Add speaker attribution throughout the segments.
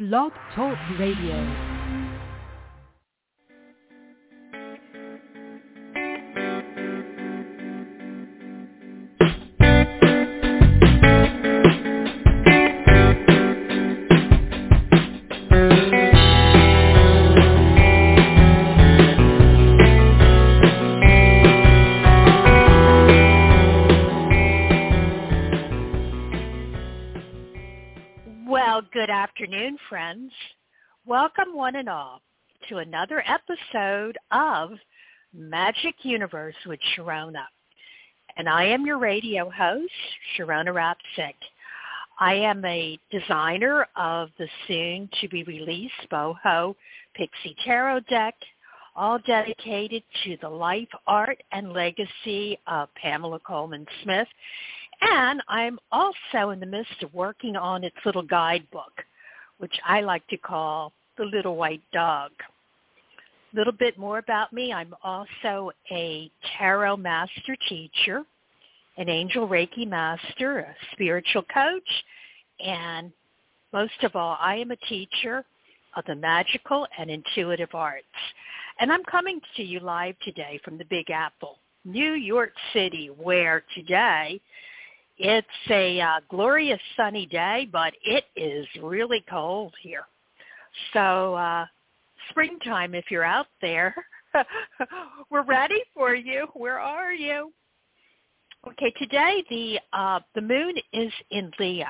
Speaker 1: Blog Talk Radio.
Speaker 2: Good afternoon, friends. Welcome one and all to another episode of Magic Universe with Sharona. And I am your radio host, Sharona Rapsik. I am a designer of the soon-to-be-released Boho Pixie Tarot deck, all dedicated to the life, art, and legacy of Pamela Colman Smith. And I'm also in the midst of working on its little guidebook, which I like to call The Little White Dog. A little bit more about me. I'm also a tarot master teacher, an angel Reiki master, a spiritual coach, and most of all, I am a teacher of the magical and intuitive arts. And I'm coming to you live today from the Big Apple, New York City, where today it's a glorious sunny day, but it is really cold here. So springtime, if you're out there, we're ready for you. Where are you? Okay, today the moon is in Leo.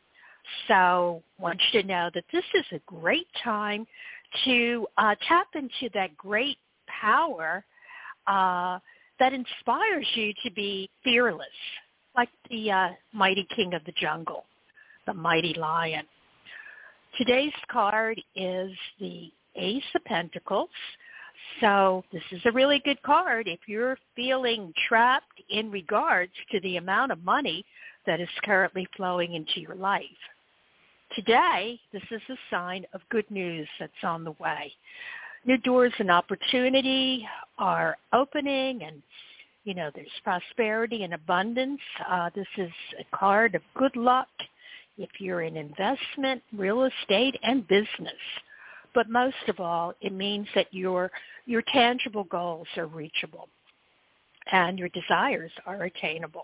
Speaker 2: So I want you to know that this is a great time to tap into that great power that inspires you to be fearless, like the mighty king of the jungle, the mighty lion. Today's card is the Ace of Pentacles. So this is a really good card if you're feeling trapped in regards to the amount of money that is currently flowing into your life. Today, this is a sign of good news that's on the way. New doors and opportunity are opening, and you know, there's prosperity and abundance. This is a card of good luck if you're in investment, real estate, and business. But most of all, it means that your tangible goals are reachable and your desires are attainable.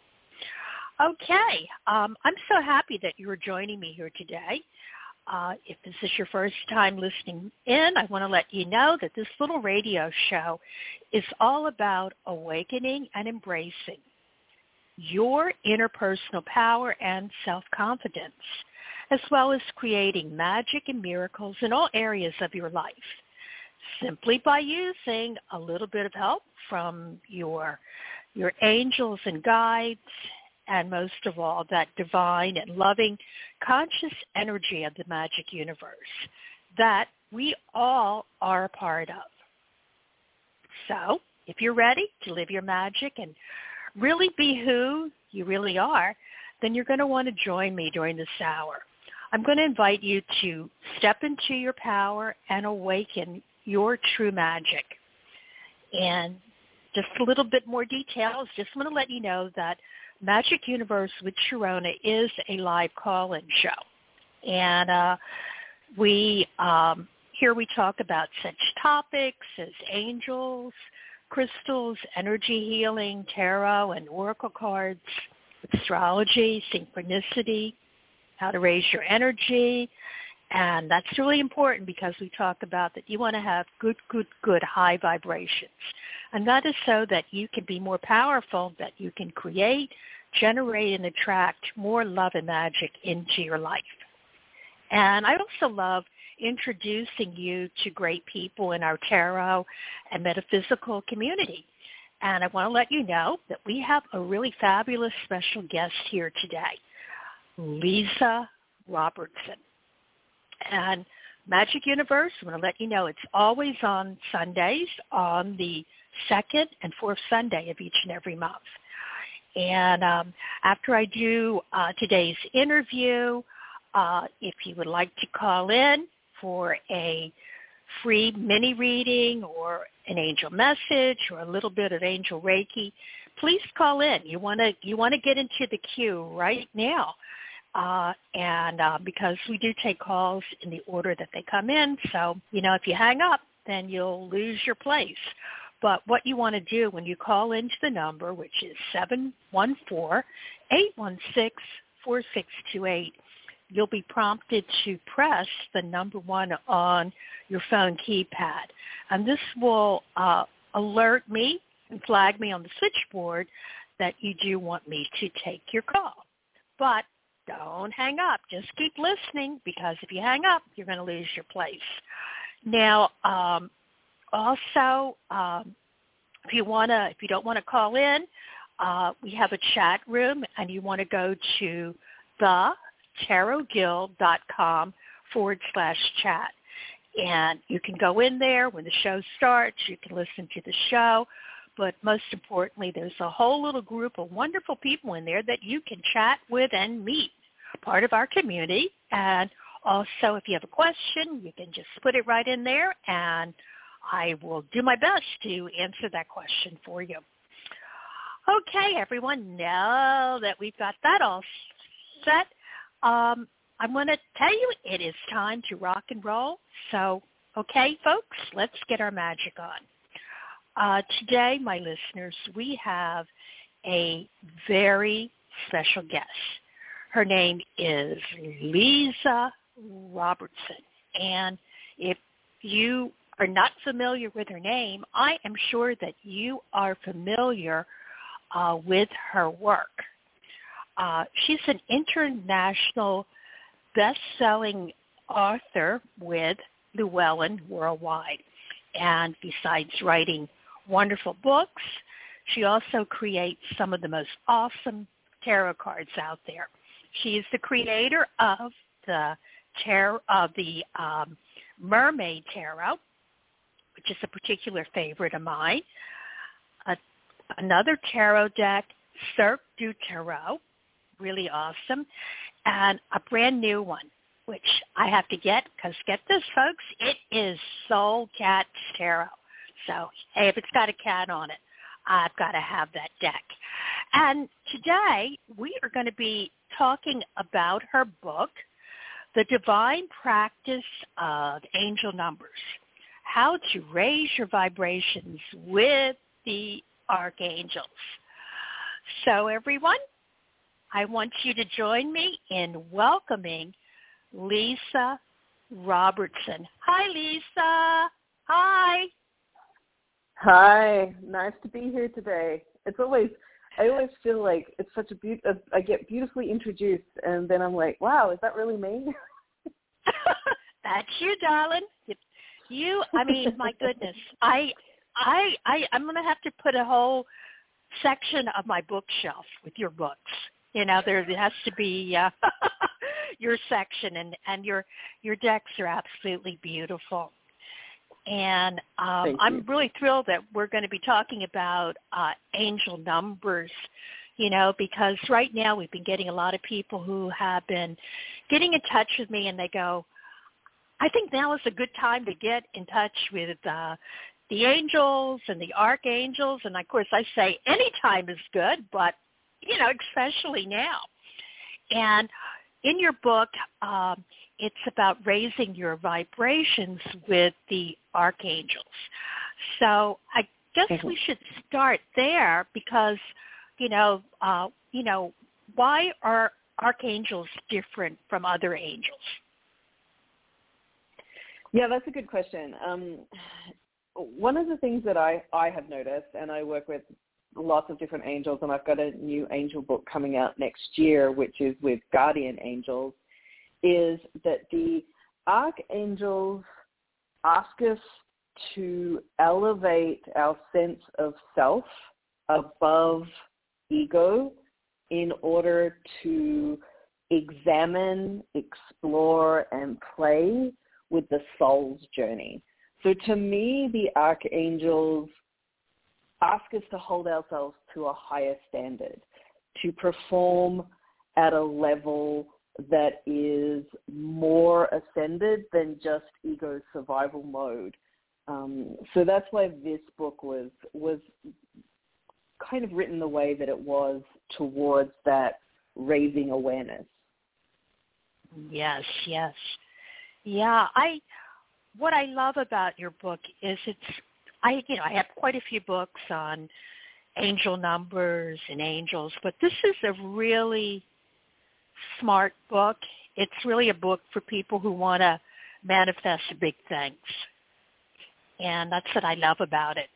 Speaker 2: Okay, I'm so happy that you're joining me here today. If this is your first time listening in, I want to let you know that this little radio show is all about awakening and embracing your interpersonal power and self-confidence, as well as creating magic and miracles in all areas of your life, simply by using a little bit of help from your angels and guides, and most of all, that divine and loving conscious energy of the magic universe that we all are a part of. So if you're ready to live your magic and really be who you really are, then you're going to want to join me during this hour. I'm going to invite you to step into your power and awaken your true magic. And just a little bit more details. Just want to let you know that Magic Universe with Sharona is a live call-in show. And here we talk about such topics as angels, crystals, energy healing, tarot and oracle cards, astrology, synchronicity, how to raise your energy. And that's really important because we talk about that you want to have good high vibrations. And that is so that you can be more powerful, that you can create, generate, and attract more love and magic into your life. And I also love introducing you to great people in our tarot and metaphysical community. And I want to let you know that we have a really fabulous special guest here today, Lisa Robertson. And Magic Universe, I want to let you know it's always on Sundays, on the second and fourth Sunday of each and every month. And after I do today's interview, if you would like to call in for a free mini reading or an angel message or a little bit of angel Reiki, please call in. You want to get into the queue right now. and because we do take calls in the order that they come in. So, if you hang up, then you'll lose your place. But what you want to do when you call into the number, which is 714-816-4628, you'll be prompted to press the number 1 on your phone keypad. And this will alert me and flag me on the switchboard that you do want me to take your call. But don't hang up. Just keep listening, because if you hang up, you're going to lose your place. Now, also, if you don't want to call in, we have a chat room, and you want to go to thetarotguild.com/chat. And you can go in there when the show starts. You can listen to the show. But most importantly, there's a whole little group of wonderful people in there that you can chat with and meet, part of our community. And also, if you have a question, you can just put it right in there, and I will do my best to answer that question for you. Okay, everyone, now that we've got that all set, I'm going to tell you it is time to rock and roll. So, okay, folks, let's get our magic on. Today, my listeners, we have a very special guest. Her name is Lisa Robertson. And if you are not familiar with her name, I am sure that you are familiar with her work. She's an international best-selling author with Llewellyn Worldwide. And besides writing wonderful books, she also creates some of the most awesome tarot cards out there. She is the creator of the Mermaid Tarot, which is a particular favorite of mine. Another tarot deck, Cirque du Tarot, really awesome, and a brand new one, which I have to get, because get this, folks, it is Soul Cat Tarot. So, hey, if it's got a cat on it, I've got to have that deck. And today we are going to be talking about her book, The Divine Practice of Angel Numbers, How to Raise Your Vibrations with the Archangels. So, everyone, I want you to join me in welcoming Lisa Robertson. Hi, Lisa. Hi.
Speaker 3: Hi. Nice to be here today. I always feel like it's such I get beautifully introduced, and then I'm like, wow, is that really me?
Speaker 2: That's you, darling. My goodness. I'm going to have to put a whole section of my bookshelf with your books. There has to be your section, and your decks are absolutely beautiful. And I'm really thrilled that we're going to be talking about angel numbers, because right now we've been getting a lot of people who have been getting in touch with me, and they go, I think now is a good time to get in touch with the angels and the archangels. And, of course, I say any time is good, but, especially now. And in your book, it's about raising your vibrations with the archangels. So I guess we should start there, because, why are archangels different from other angels?
Speaker 3: Yeah, that's a good question. One of the things that I have noticed, and I work with lots of different angels, and I've got a new angel book coming out next year, which is with guardian angels, is that the archangels ask us to elevate our sense of self above ego in order to examine, explore, and play with the soul's journey. So to me, the archangels ask us to hold ourselves to a higher standard, to perform at a level that is more ascended than just ego survival mode. So that's why this book was kind of written the way that it was, towards that raising awareness.
Speaker 2: Yes, yes. Yeah, what I love about your book is I have quite a few books on angel numbers and angels, but this is a really smart book. It's really a book for people who want to manifest big things. And that's what I love about it.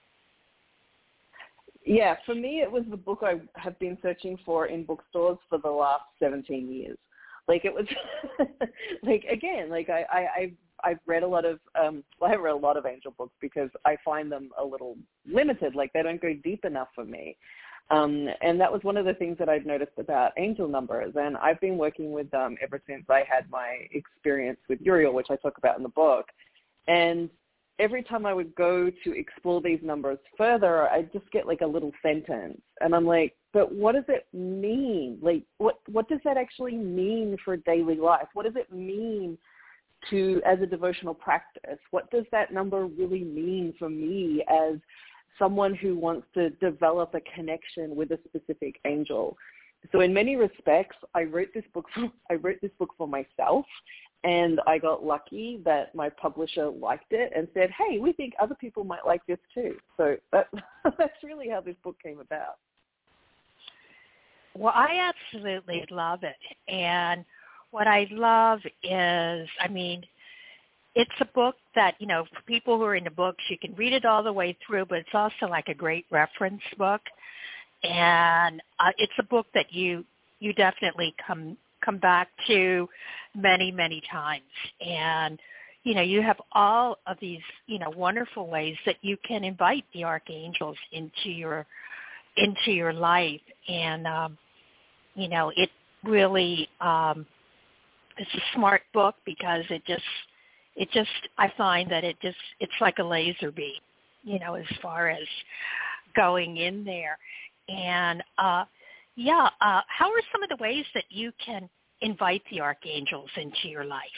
Speaker 3: Yeah, for me, it was the book I have been searching for in bookstores for the last 17 years. Like, it was, like, again, like, I've read a lot of, I have read a lot of angel books because I find them a little limited. Like, they don't go deep enough for me. And that was one of the things that I'd noticed about angel numbers. And I've been working with them ever since I had my experience with Uriel, which I talk about in the book. And every time I would go to explore these numbers further, I'd just get like a little sentence. And I'm like, but what does it mean? Like, what does that actually mean for daily life? What does it mean as a devotional practice? What does that number really mean for me as someone who wants to develop a connection with a specific angel? So in many respects, I wrote this book for myself, and I got lucky that my publisher liked it and said, hey, we think other people might like this too. So that's really how this book came about.
Speaker 2: Well, I absolutely love it. And what I love is, I mean, it's a book that, for people who are into books, you can read it all the way through, but it's also like a great reference book. And it's a book that you definitely come back to many, many times. And, you have all of these, wonderful ways that you can invite the archangels into your life. And, it really, it's a smart book because it just, I find that it's like a laser beam, as far as going in there. And, how are some of the ways that you can invite the archangels into your life?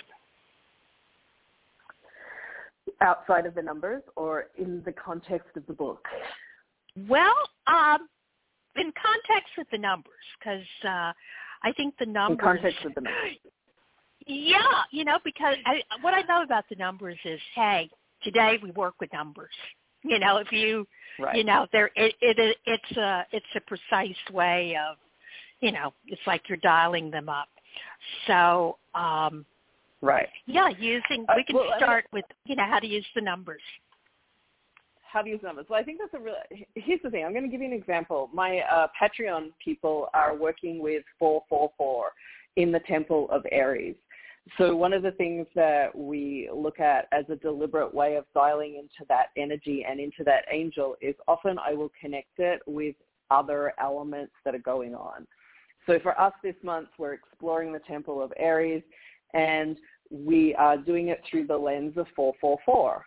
Speaker 3: Outside of the numbers or in the context of the book?
Speaker 2: Well, in context with the numbers, because I think the numbers...
Speaker 3: In context with the numbers.
Speaker 2: Yeah, because what I know about the numbers is, hey, today we work with numbers. If you,
Speaker 3: right.
Speaker 2: It's a precise way of, it's like you're dialing them up. So,
Speaker 3: right.
Speaker 2: Yeah, we can start with, how to use the numbers.
Speaker 3: How to use numbers. Well, I think that's here's the thing. I'm going to give you an example. My Patreon people are working with 444 in the Temple of Aries. So one of the things that we look at as a deliberate way of dialing into that energy and into that angel is often I will connect it with other elements that are going on. So for us this month, we're exploring the Temple of Aries, and we are doing it through the lens of 444.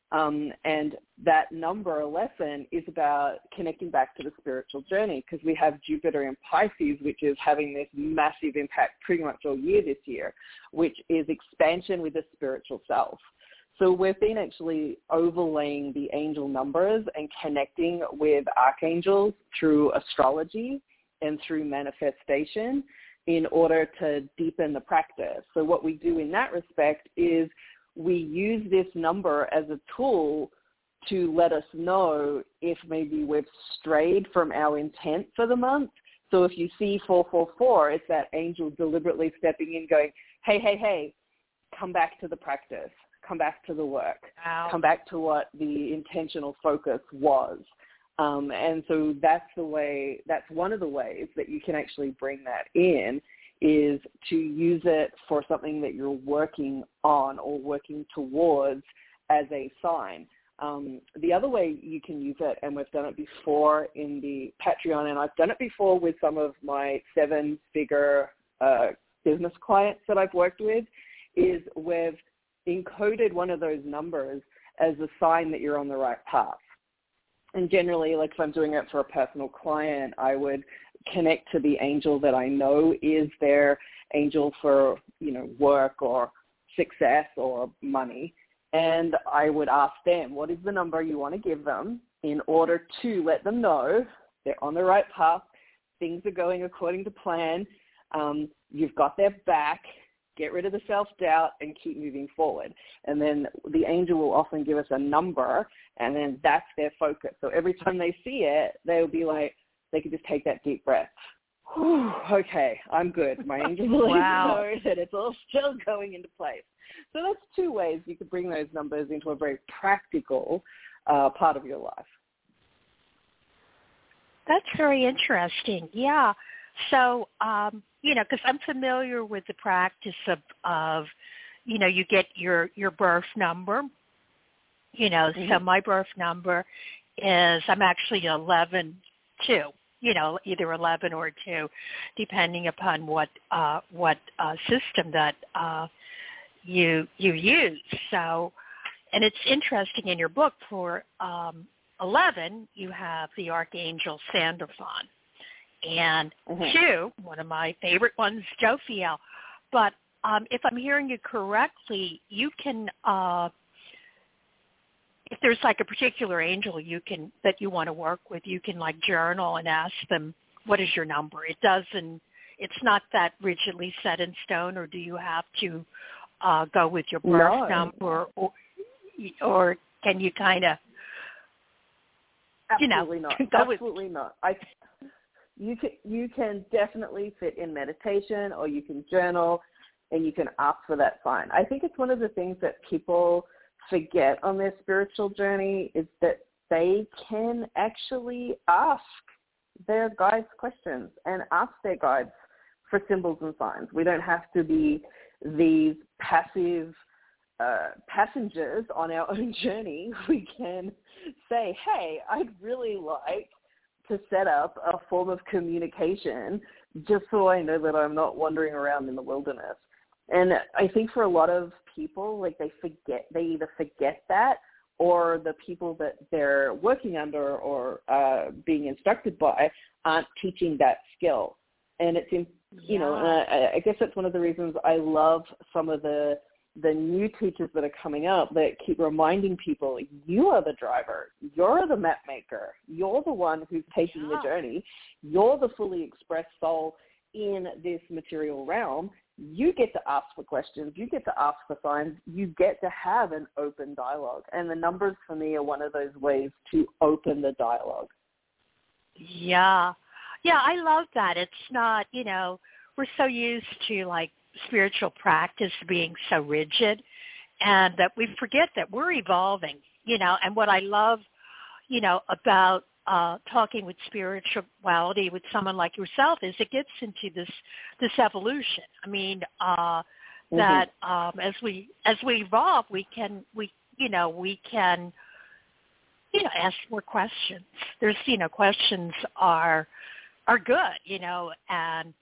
Speaker 3: And that number lesson is about connecting back to the spiritual journey, because we have Jupiter in Pisces, which is having this massive impact pretty much all year this year, which is expansion with the spiritual self. So we've been actually overlaying the angel numbers and connecting with archangels through astrology and through manifestation in order to deepen the practice. So what we do in that respect is we use this number as a tool to let us know if maybe we've strayed from our intent for the month. So if you see 444, it's that angel deliberately stepping in going, hey, come back to the practice, come back to the work, come back to what the intentional focus was. And so that's one of the ways that you can actually bring that in, is to use it for something that you're working on or working towards as a sign. The other way you can use it, and we've done it before in the Patreon, and I've done it before with some of my 7-figure business clients that I've worked with, is we've encoded one of those numbers as a sign that you're on the right path. And generally, like if I'm doing it for a personal client, I would connect to the angel that I know is their angel for, work or success or money. And I would ask them, what is the number you want to give them in order to let them know they're on the right path, things are going according to plan, you've got their back, get rid of the self-doubt and keep moving forward. And then the angel will often give us a number, and then that's their focus. So every time they see it, they'll be like, they can just take that deep breath. Whew, okay, I'm good. My angel will know that it's all still going into place. So that's two ways you could bring those numbers into a very practical part of your life.
Speaker 2: That's very interesting. Yeah. So, because I'm familiar with the practice of you get your birth number, so my birth number is, I'm actually 11-2, either 11 or 2, depending upon what system that you use. So, and it's interesting in your book for 11, you have the Archangel Sandalphon. And 2, one of my favorite ones, Jophiel. But if I'm hearing you correctly, you can, if there's like a particular angel that you want to work with, you can like journal and ask them, what is your number? It's not that rigidly set in stone, or do you have to go with your birth number, or can you kind of,
Speaker 3: Absolutely not. Absolutely not. You can definitely sit in meditation, or you can journal, and you can ask for that sign. I think it's one of the things that people forget on their spiritual journey is that they can actually ask their guides questions and ask their guides for symbols and signs. We don't have to be these passive passengers on our own journey. We can say, hey, I'd really like to set up a form of communication just so I know that I'm not wandering around in the wilderness. And I think for a lot of people, like they either forget that, or the people that they're working under or being instructed by aren't teaching that skill. And it's, I guess that's one of the reasons I love some of the new teachers that are coming up that keep reminding people, you are the driver, you're the map maker, you're the one who's taking the journey, you're the fully expressed soul in this material realm. You get to ask for questions, you get to ask for signs, you get to have an open dialogue. And the numbers for me are one of those ways to open the dialogue.
Speaker 2: Yeah, I love that. It's not, we're so used to like spiritual practice being so rigid, and that we forget that we're evolving, and what I love, about talking with spirituality with someone like yourself is it gets into this evolution. I mean, that as we evolve, we can ask more questions. There's, questions are good, and,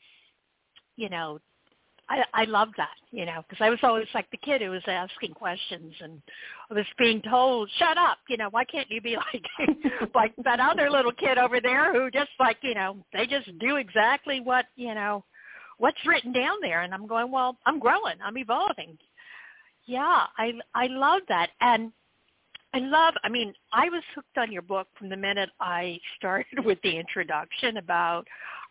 Speaker 2: I love that, because I was always like the kid who was asking questions, and I was being told, shut up, why can't you be like that other little kid over there who just they just do exactly what's written down there. And I'm going, well, I'm growing, I'm evolving. Yeah, I love that. And I was hooked on your book from the minute I started with the introduction about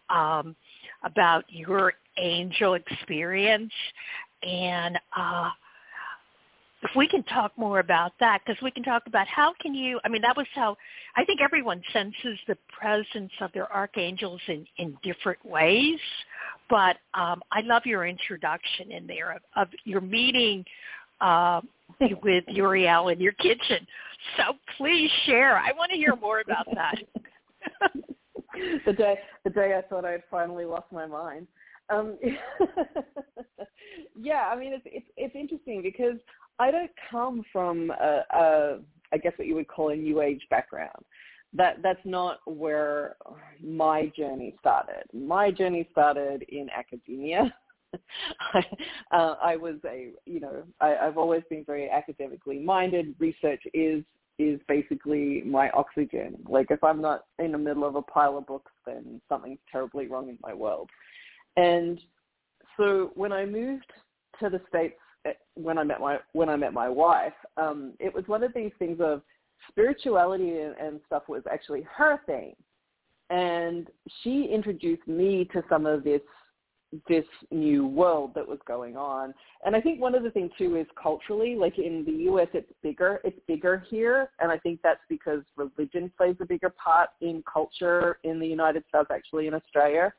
Speaker 2: your angel experience. And if we can talk more about that, because we can talk about how can you, that was how I think everyone senses the presence of their archangels in different ways. But I love your introduction in there of your meeting with Uriel in your kitchen. So please share. I want to hear more about that.
Speaker 3: The day I thought I'd finally lost my mind. It's interesting because I don't come from I guess what you would call a New Age background. That's not where my journey started. My journey started in academia. I've always been very academically minded. Research is basically my oxygen. Like if I'm not in the middle of a pile of books, then something's terribly wrong in my world. And so when I moved to the States, when I met my wife, it was one of these things of spirituality and stuff was actually her thing. And she introduced me to some of this this new world that was going on. And I think one of the things too is culturally, like in the US, it's bigger here. And I think that's because religion plays a bigger part in culture in the United States, actually in Australia.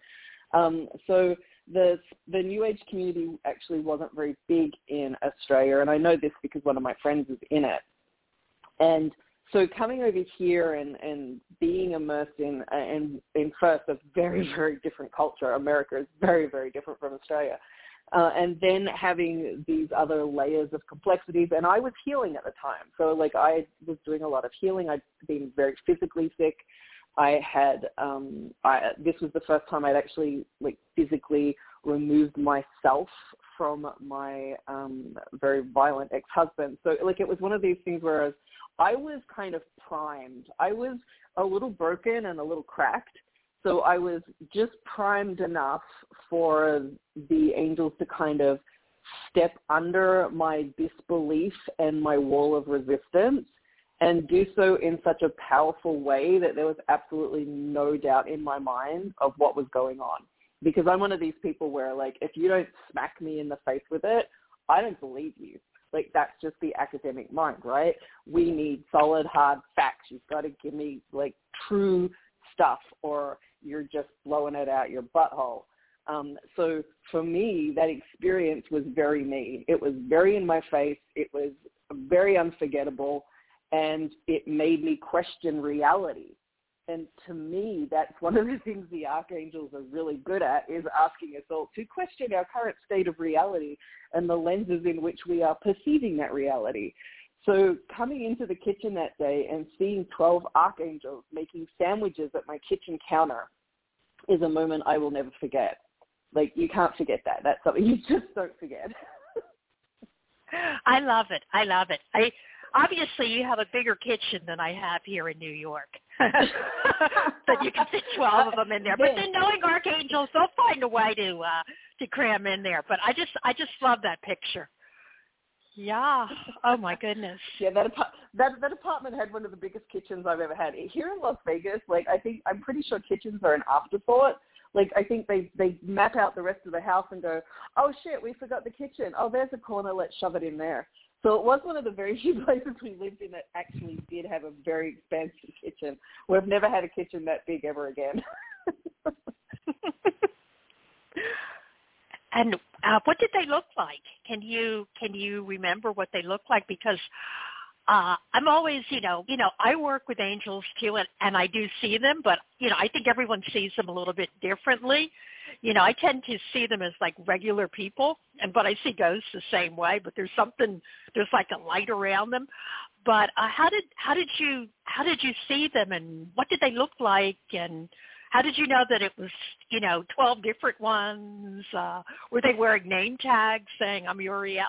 Speaker 3: So the New Age community actually wasn't very big in Australia. And I know this because one of my friends is in it. And so coming over here and being immersed in first a very, very different culture. America is very, very different from Australia. And then having these other layers of complexities. And I was healing at the time. So like I was doing a lot of healing. I'd been very physically sick. I had, this was the first time I'd actually like physically removed myself from my very violent ex-husband. So like it was one of these things where I was kind of primed. I was a little broken and a little cracked. So I was just primed enough for the angels to kind of step under my disbelief and my wall of resistance and do so in such a powerful way that there was absolutely no doubt in my mind of what was going on. Because I'm one of these people where, like, if you don't smack me in the face with it, I don't believe you. Like, that's just the academic mind, right? We need solid, hard facts. You've got to give me, like, true stuff or you're just blowing it out your butthole. So for me, that experience was very me. It was very in my face. It was very unforgettable, and it made me question reality. And to me, that's one of the things the archangels are really good at, is asking us all to question our current state of reality and the lenses in which we are perceiving that reality. So coming into the kitchen that day and seeing 12 archangels making sandwiches at my kitchen counter is a moment I will never forget. Like, you can't forget that. That's something you just don't forget.
Speaker 2: I love it. I love it. Obviously, you have a bigger kitchen than I have here in New York. But you can fit 12 of them in there. But then knowing archangels, they'll find a way to cram in there. But I just love that picture. Yeah. Oh, my goodness.
Speaker 3: Yeah, that apartment had one of the biggest kitchens I've ever had. Here in Las Vegas, like, I'm pretty sure kitchens are an afterthought. Like, I think they map out the rest of the house and go, oh, shit, we forgot the kitchen. Oh, there's a corner. Let's shove it in there. So it was one of the very few places we lived in that actually did have a very expansive kitchen. We've never had a kitchen that big ever again.
Speaker 2: And what did they look like? Can you remember what they looked like? Because I'm always, I work with angels too, and I do see them, but, I think everyone sees them a little bit differently. I tend to see them as like regular people, but I see ghosts the same way, but there's like a light around them. But how did you see them, and what did they look like, and how did you know that it was, 12 different ones? Were they wearing name tags saying, I'm Uriel?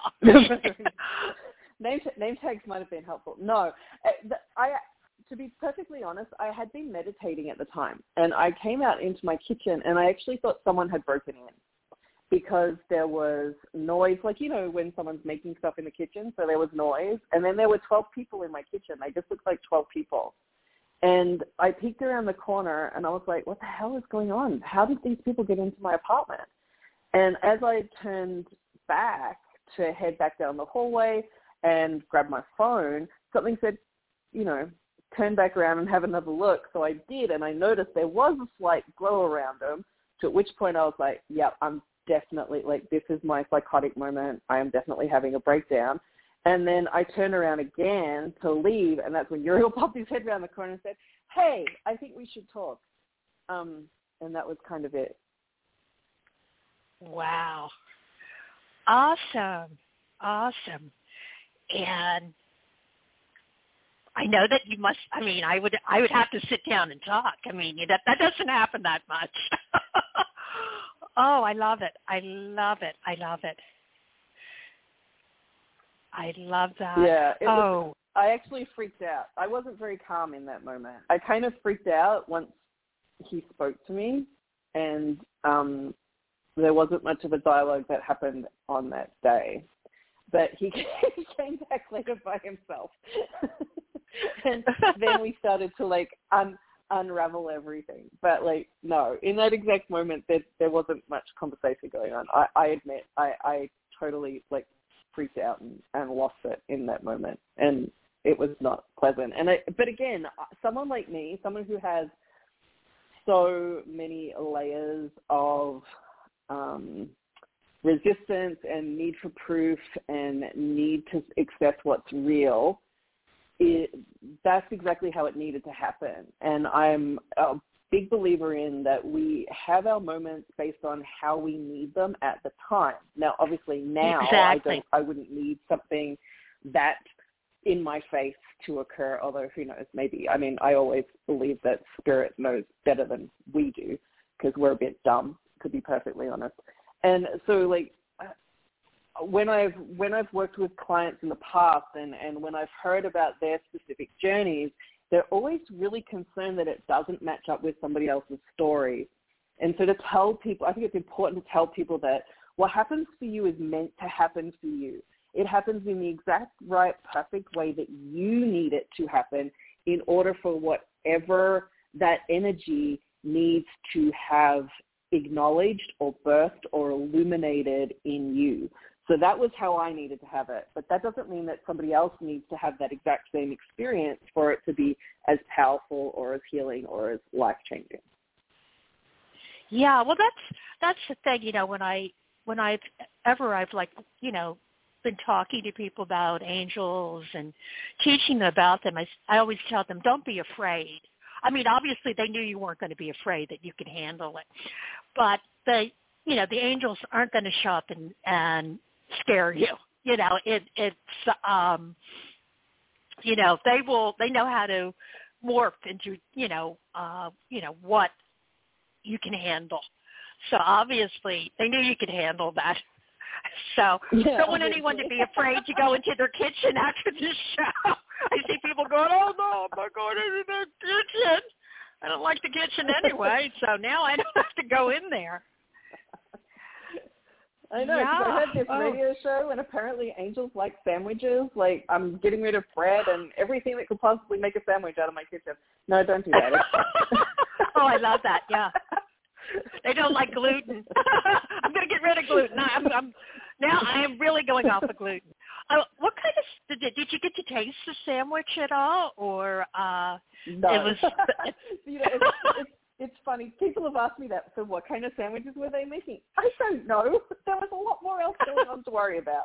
Speaker 3: Name tags might have been helpful. No, to be perfectly honest, I had been meditating at the time, and I came out into my kitchen, and I actually thought someone had broken in because there was noise, like, when someone's making stuff in the kitchen, so there was noise, and then there were 12 people in my kitchen. They just looked like 12 people. And I peeked around the corner, and I was like, what the hell is going on? How did these people get into my apartment? And as I turned back to head back down the hallway and grab my phone, something said, turn back around and have another look. So I did, and I noticed there was a slight glow around them, to which point I was like, yep, I'm definitely, like, this is my psychotic moment. I am definitely having a breakdown. And then I turned around again to leave, and that's when Uriel popped his head around the corner and said, hey, I think we should talk. And that was kind of it.
Speaker 2: Wow. Awesome. And I know that you must, I would have to sit down and talk. That doesn't happen that much. Oh, I love it. I love that.
Speaker 3: Yeah. I actually freaked out. I wasn't very calm in that moment. I kind of freaked out once he spoke to me, and there wasn't much of a dialogue that happened on that day. But he came back later by himself. And then we started to, like, unravel everything. But like, no, in that exact moment, there wasn't much conversation going on. I admit, I totally like freaked out and lost it in that moment, and it was not pleasant. But again, someone like me, someone who has so many layers of resistance and need for proof and need to accept what's real, that's exactly how it needed to happen. And I'm a big believer in that we have our moments based on how we need them at the time. Now, obviously now
Speaker 2: exactly.
Speaker 3: I wouldn't need something that in my face to occur, although who knows, maybe. I mean, I always believe that spirit knows better than we do because we're a bit dumb, to be perfectly honest. And so, like, when I've worked with clients in the past and when I've heard about their specific journeys, they're always really concerned that it doesn't match up with somebody else's story. And so to tell people, I think it's important to tell people that what happens for you is meant to happen for you. It happens in the exact right, perfect way that you need it to happen in order for whatever that energy needs to have acknowledged or birthed or illuminated in you. So that was how I needed to have it. But that doesn't mean that somebody else needs to have that exact same experience for it to be as powerful or as healing or as life-changing.
Speaker 2: Yeah, well, that's the thing, you know, when I've like, you know, been talking to people about angels and teaching them about them, I always tell them, don't be afraid. I mean, obviously they knew you weren't going to be afraid, that you could handle it. But the angels aren't going to show up and scare you. You know, it's you know, they know how to morph into, what you can handle. So obviously they knew you could handle that. So don't want anyone to be afraid to go into their kitchen after the show. I see people going, oh, no, I'm not going into the kitchen. I don't like the kitchen anyway, so now I don't have to go in there.
Speaker 3: I know, because I heard this radio show, and apparently angels like sandwiches. Like, I'm getting rid of bread and everything that could possibly make a sandwich out of my kitchen. No, don't do that.
Speaker 2: Oh, I love that, yeah. They don't like gluten. I'm going to get rid of gluten. Now I am really going off the gluten. What kind of did you get to taste the sandwich at all, or
Speaker 3: no?
Speaker 2: It was.
Speaker 3: It's funny. People have asked me that. So, what kind of sandwiches were they making? I don't know. There was a lot more else going on to worry about.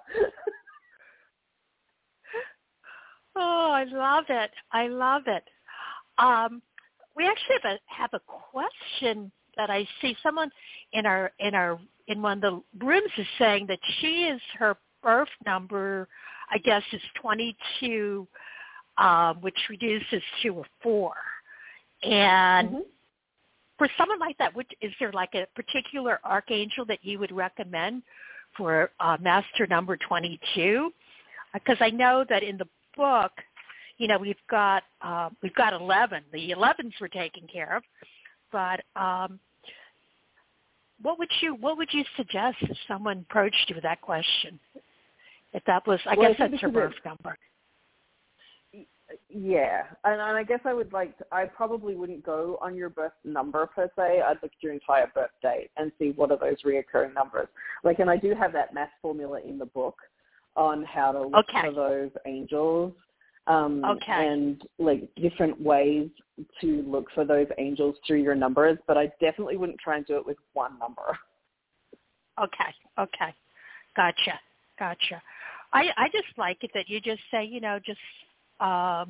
Speaker 2: Oh, I love it. I love it. We actually have a question that I see. Someone in one of the rooms is saying that her birth number, I guess, is 22, which reduces to a 4. And for someone like that, is there like a particular archangel that you would recommend for master number 22? Because I know that in the book, you know, we've got 11. The 11s were taken care of, but what would you suggest if someone approached you with that question? If that was, I guess that's her birth number.
Speaker 3: Yeah, and I guess I probably wouldn't go on your birth number per se. I'd look at your entire birth date and see what are those reoccurring numbers. Like, and I do have that math formula in the book on how to look for those angels. And like different ways to look for those angels through your numbers, but I definitely wouldn't try and do it with one number.
Speaker 2: Okay. Gotcha. I just like it that you just say, I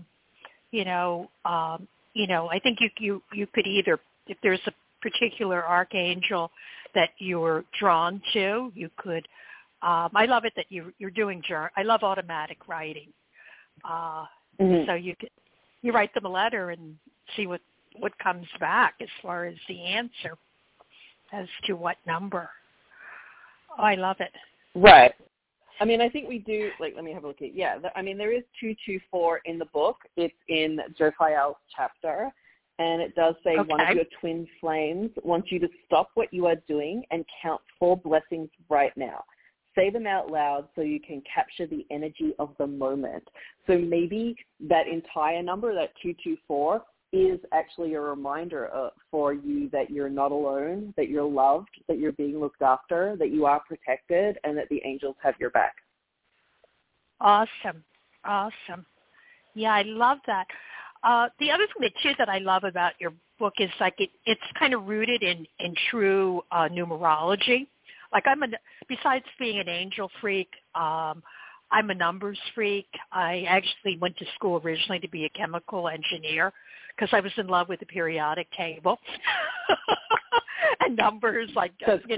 Speaker 2: think you could either, if there's a particular archangel that you're drawn to, you could, I love it that you're doing I love automatic writing. So you write them a letter and see what comes back as far as the answer as to what number. Oh, I love it.
Speaker 3: Right. I mean, I think we do, let me have a look at, there is 224 in the book. It's in Jophiel's chapter, and it does say one of your twin flames wants you to stop what you are doing and count 4 blessings right now. Say them out loud so you can capture the energy of the moment. So maybe that entire number, that 224, is actually a reminder for you that you're not alone, that you're loved, that you're being looked after, that you are protected, and that the angels have your back.
Speaker 2: Awesome. Yeah, I love that. The other thing that I love about your book is like it's kind of rooted in true numerology. Like besides being an angel freak, I'm a numbers freak. I actually went to school originally to be a chemical engineer because I was in love with the periodic table and numbers. Like,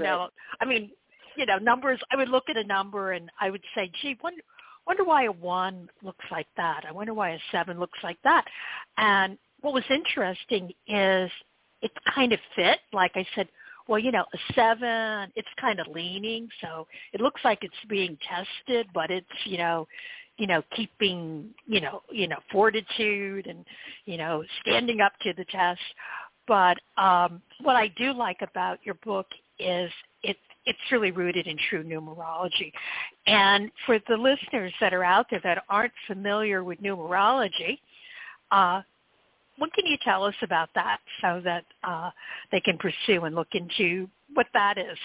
Speaker 2: numbers. I would look at a number and I would say, gee, wonder why a 1 looks like that. I wonder why a 7 looks like that. And what was interesting is it kind of fit. Like I said, well, a 7, it's kind of leaning, so it looks like it's being tested, but it's, keeping, fortitude and, standing up to the test. But what I do like about your book is it's really rooted in true numerology. And for the listeners that are out there that aren't familiar with numerology, what can you tell us about that so that they can pursue and look into what that is?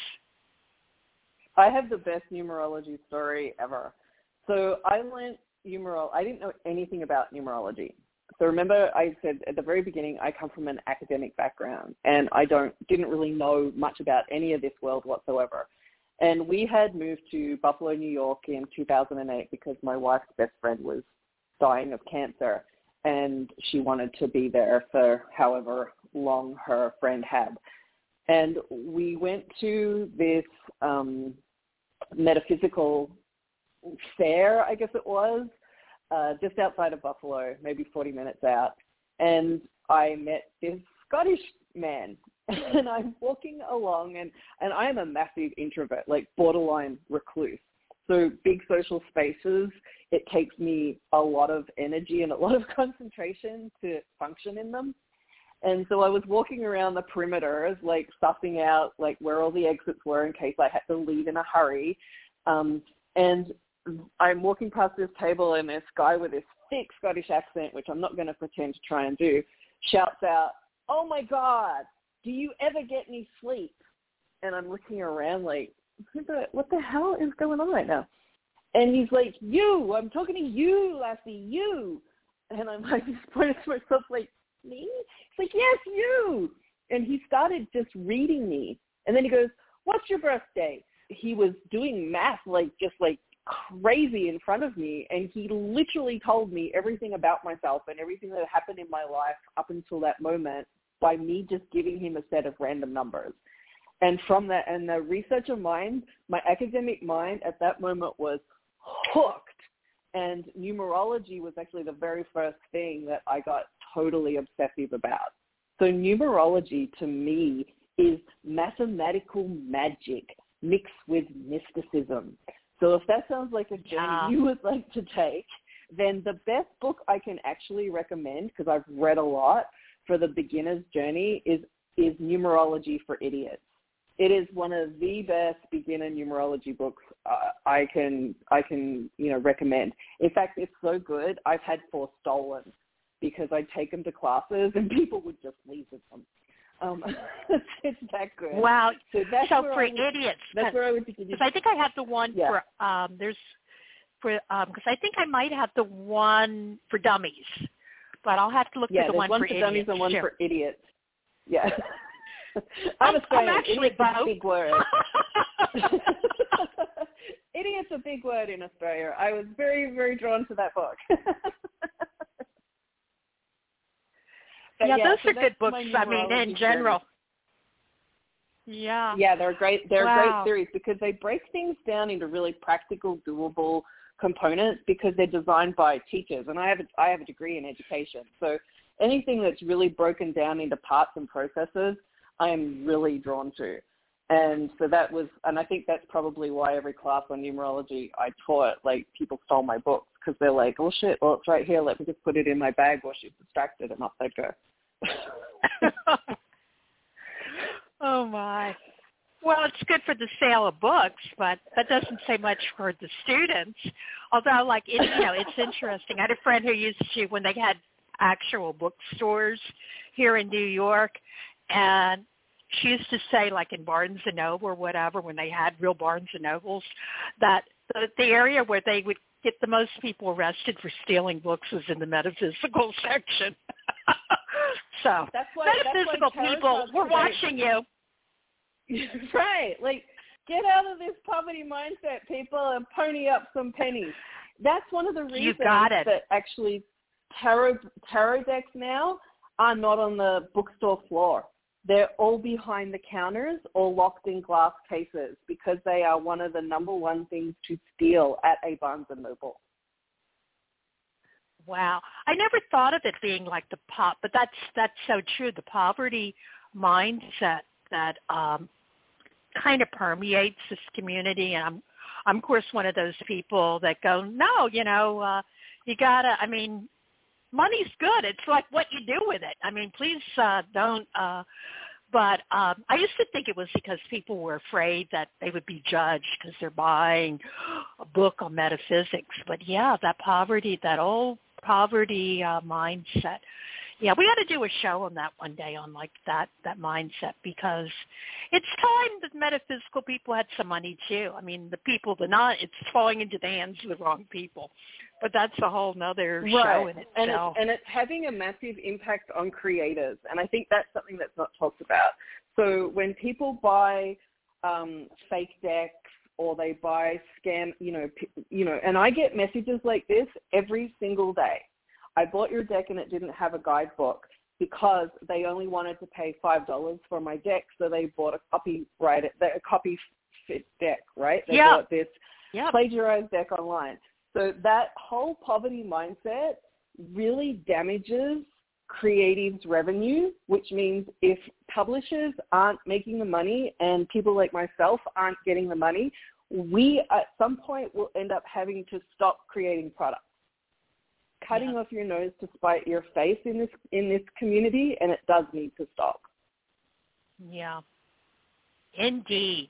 Speaker 3: I have the best numerology story ever. So I learned I didn't know anything about numerology. So remember I said at the very beginning, I come from an academic background and I didn't really know much about any of this world whatsoever. And we had moved to Buffalo, New York in 2008 because my wife's best friend was dying of cancer. And she wanted to be there for however long her friend had. And we went to this metaphysical fair, I guess it was, just outside of Buffalo, maybe 40 minutes out. And I met this Scottish man. And I'm walking along, and I am a massive introvert, like borderline recluse. So big social spaces, it takes me a lot of energy and a lot of concentration to function in them. And so I was walking around the perimeters, like sussing out like where all the exits were in case I had to leave in a hurry. And I'm walking past this table, and this guy with this thick Scottish accent, which I'm not going to pretend to try and do, shouts out, "Oh my God, do you ever get any sleep?" And I'm looking around like, what the hell is going on right now? And he's like, "You, I'm talking to you, Lassie, you." And I'm like, just pointing to myself like, "Me?" He's like, "Yes, you." And he started just reading me. And then he goes, "What's your birthday?" He was doing math just crazy in front of me. And he literally told me everything about myself and everything that happened in my life up until that moment by me just giving him a set of random numbers. And from that, and the researcher mind, my academic mind at that moment was hooked. And numerology was actually the very first thing that I got totally obsessive about. So numerology to me is mathematical magic mixed with mysticism. So if that sounds like a journey you would like to take, then the best book I can actually recommend, because I've read a lot for the beginner's journey, is Numerology for Idiots. It is one of the best beginner numerology books I can recommend. In fact, it's so good, I've had 4 stolen because I'd take them to classes and people would just leave with them. It's that good.
Speaker 2: Wow.
Speaker 3: So
Speaker 2: for idiots.
Speaker 3: That's where I would begin.
Speaker 2: Because I think I have the one for because I think I might have the one for dummies, but I'll have to look for the one for idiots. Yeah, there's one for dummies and one for idiots. Yeah.
Speaker 3: I'm
Speaker 2: actually
Speaker 3: Idiot's a big word. Idiot's a big word in Australia. I was very, very drawn to that book.
Speaker 2: Those are good books. I mean, in general.
Speaker 3: Journey. Yeah, they're great. They're a great series because they break things down into really practical, doable components because they're designed by teachers. And I have a degree in education, so anything that's really broken down into parts and processes, I am really drawn to. And so and I think that's probably why every class on numerology I taught, people stole my books because they're like, "Oh shit, well it's right here. Let me just put it in my bag while she's distracted," and off they go.
Speaker 2: Oh my. Well, it's good for the sale of books, but that doesn't say much for the students. Although, it's interesting. I had a friend who used to, when they had actual bookstores here in New York, and she used to say, like in Barnes and Noble or whatever, when they had real Barnes and Nobles, that the area where they would get the most people arrested for stealing books was in the metaphysical section. So
Speaker 3: that's why
Speaker 2: people, we're watching you.
Speaker 3: Right. Like, get out of this poverty mindset, people, and pony up some pennies. That's one of the reasons that actually tarot decks now are not on the bookstore floor. They're all behind the counters or locked in glass cases because they are one of the number one things to steal at a Barnes & Noble.
Speaker 2: Wow. I never thought of it being like but that's so true. The poverty mindset that kind of permeates this community. And I'm of course one of those people that go, no, you gotta, money's good. It's like what you do with it. Please don't. But I used to think it was because people were afraid that they would be judged because they're buying a book on metaphysics. But yeah, that old poverty mindset. Yeah, we ought to do a show on that one day on like that mindset, because it's time that metaphysical people had some money too. It's falling into the hands of the wrong people. But that's a whole nother show in itself.
Speaker 3: And it's having a massive impact on creators. And I think that's something that's not talked about. So when people buy fake decks or they buy scam, and I get messages like this every single day. I bought your deck and it didn't have a guidebook because they only wanted to pay $5 for my deck, so they bought a copy fit deck, right? They bought this plagiarized deck online. So that whole poverty mindset really damages creatives' revenue, which means if publishers aren't making the money and people like myself aren't getting the money, we at some point will end up having to stop creating products. Cutting off your nose to spite your face in this community, and it does need to stop.
Speaker 2: Yeah. Indeed.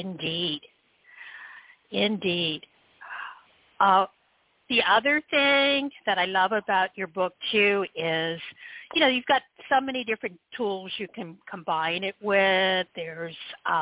Speaker 2: The other thing that I love about your book too is, you've got so many different tools you can combine it with. There's,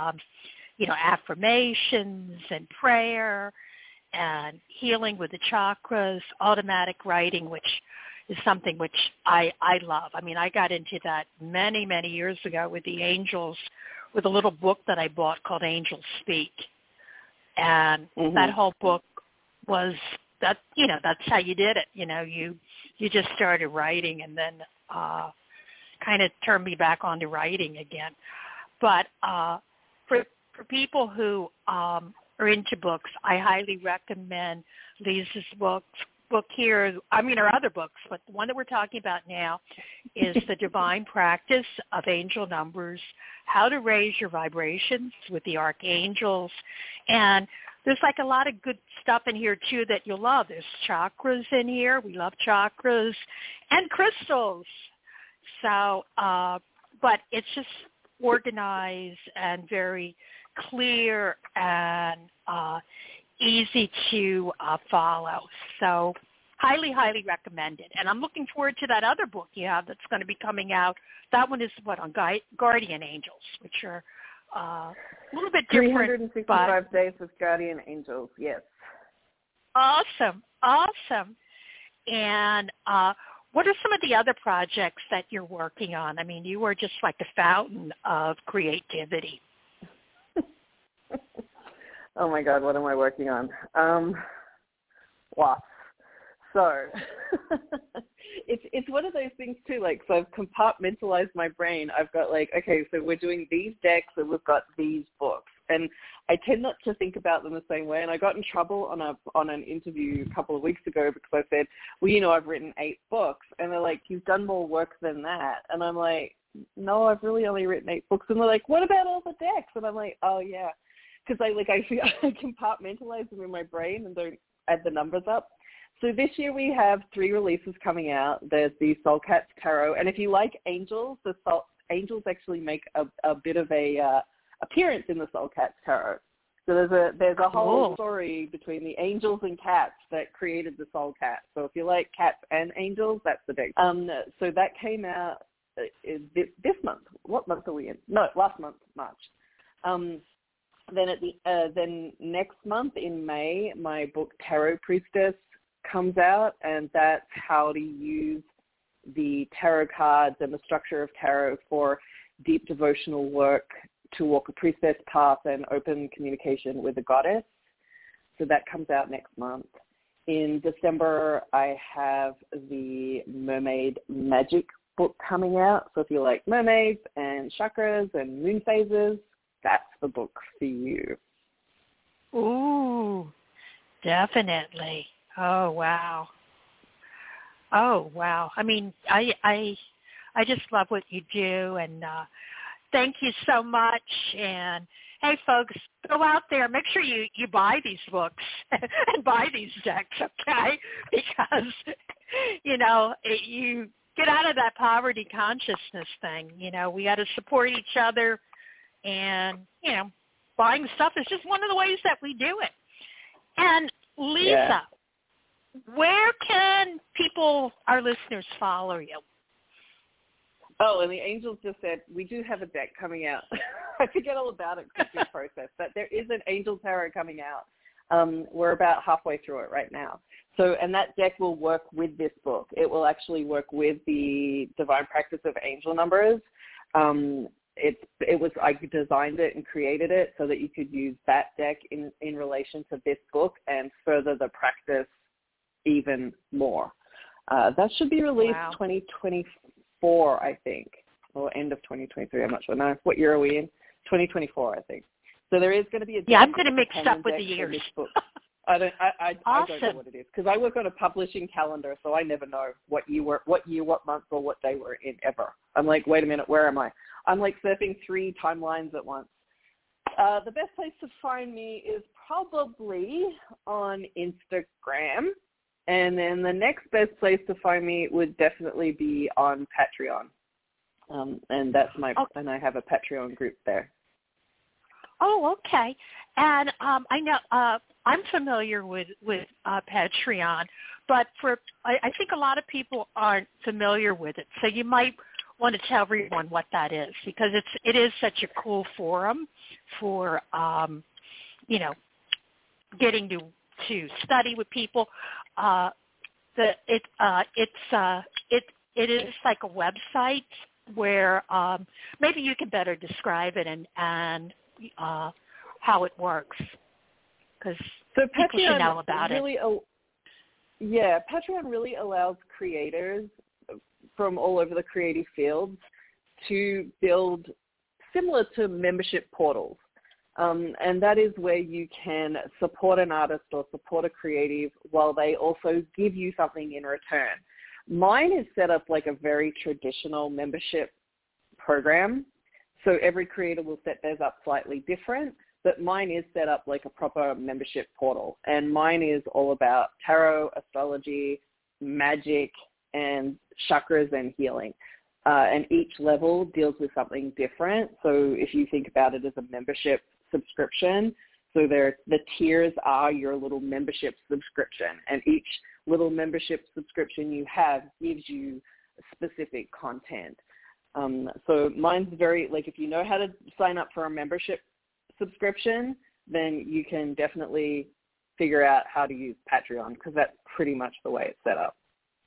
Speaker 2: affirmations and prayer and healing with the chakras, automatic writing, which is something which I love. I got into that many, many years ago with the angels, with a little book that I bought called Angels Speak. And that whole book was that's how you did it. You just started writing and then kind of turned me back onto writing again. But for people who are into books, I highly recommend Lisa's book here, or other books, but the one that we're talking about now is The Divine Practice of Angel Numbers, How to Raise Your Vibrations with the Archangels. And there's like a lot of good stuff in here too that you'll love. There's chakras in here. We love chakras and crystals. So, but it's just organized and very clear and easy to follow. So highly, highly recommended. And I'm looking forward to that other book you have that's going to be coming out. That one is on Guardian Angels, which are a little bit different.
Speaker 3: 365 days with Guardian Angels, yes.
Speaker 2: Awesome. And what are some of the other projects that you're working on? You are just like a fountain of creativity.
Speaker 3: Oh my God, what am I working on? Lots. So it's one of those things too, so I've compartmentalized my brain. I've got okay, so we're doing these decks and we've got these books. And I tend not to think about them the same way. And I got in trouble on an interview a couple of weeks ago because I said, well, I've written 8 books. And they're like, you've done more work than that. And I'm like, no, I've really only written 8 books. And they're like, what about all the decks? And I'm like, oh yeah. Because I compartmentalize them in my brain and don't add the numbers up. So this year we have 3 releases coming out. There's the Soul Cats Tarot, and if you like angels, angels actually make a bit of a appearance in the Soul Cats Tarot. So there's a whole
Speaker 2: Cool.
Speaker 3: story between the angels and cats that created the Soul Cat. So if you like cats and angels, that's the deck. So that came out this month. What month are we in? No, last month, March. Then next month in May, my book Tarot Priestess comes out, and that's how to use the tarot cards and the structure of tarot for deep devotional work to walk a priestess path and open communication with the goddess. So that comes out next month. In December, I have the Mermaid Magic book coming out. So if you like mermaids and chakras and moon phases, that's the book for you.
Speaker 2: Ooh, definitely. Oh, wow. Oh, wow. I mean, I just love what you do, and thank you so much. And, hey, folks, go out there. Make sure you buy these books and buy these decks, okay? Because, you get out of that poverty consciousness thing. We got to support each other. And, buying stuff is just one of the ways that we do it. And, Lisa, where can our listeners, follow you?
Speaker 3: Oh, and the angels just said, we do have a deck coming out. I forget all about it because it's process, but there is an angel tarot coming out. We're about halfway through it right now. So, and that deck will work with this book. It will actually work with the Divine Practice of Angel Numbers. I designed it and created it so that you could use that deck in relation to this book and further the practice even more. That should be released 2024, I think, or end of 2023. I'm not sure. No, what year are we in? 2024, I think. So there is going to be a deck.
Speaker 2: Yeah, I'm going to mix up with the years.
Speaker 3: I don't
Speaker 2: Awesome.
Speaker 3: know what it is because I work on a publishing calendar, so I never know what year, what month, or what day we're in ever. I'm like, wait a minute, where am I? I'm like surfing 3 timelines at once. The best place to find me is probably on Instagram, and then the next best place to find me would definitely be on Patreon, and that's and I have a Patreon group there.
Speaker 2: Oh, okay. And I know I'm familiar with Patreon, but I think a lot of people aren't familiar with it. So you might want to tell everyone what that is, because it is such a cool forum for getting to study with people. It is like a website where maybe you can better describe it and how it works, because people should know about it.
Speaker 3: Patreon really allows creators from all over the creative fields to build similar to membership portals. And that is where you can support an artist or support a creative while they also give you something in return. Mine is set up like a very traditional membership program. So every creator will set theirs up slightly different, but mine is set up like a proper membership portal. And mine is all about tarot, astrology, magic, and chakras and healing. And each level deals with something different. So if you think about it as a membership subscription, so the tiers are your little membership subscription, and each little membership subscription you have gives you specific content. So mine's very, like, if you know how to sign up for a membership subscription, then you can definitely figure out how to use Patreon, because that's pretty much the way it's set up.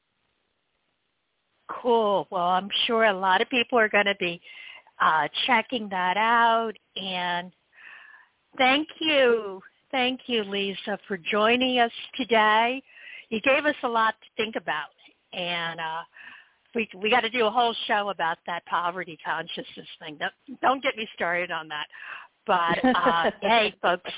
Speaker 2: Cool. Well, I'm sure a lot of people are going to be checking that out. And thank you, Lisa, for joining us today. You gave us a lot to think about, and we got to do a whole show about that poverty consciousness thing. Don't get me started on that. But hey, folks,